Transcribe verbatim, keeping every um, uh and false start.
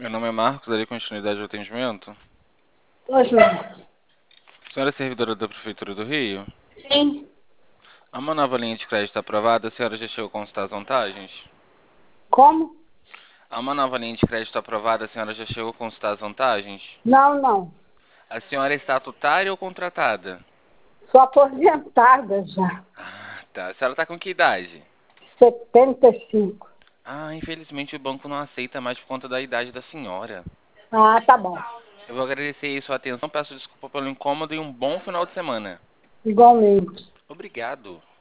Meu nome é Marcos, darei continuidade ao atendimento. Oi, João. A senhora é servidora da Prefeitura do Rio? Sim. Há uma nova linha de crédito aprovada, a senhora já chegou a consultar as vantagens? Como? Há uma nova linha de crédito aprovada, a senhora já chegou a consultar as vantagens? Não, não. A senhora é estatutária ou contratada? Sou aposentada já. Ah, tá. A senhora tá com que idade? Setenta e cinco. Ah, infelizmente o banco não aceita mais por conta da idade da senhora. Ah, tá bom. Eu vou agradecer aí sua atenção, peço desculpa pelo incômodo e um bom final de semana. Igualmente. Obrigado.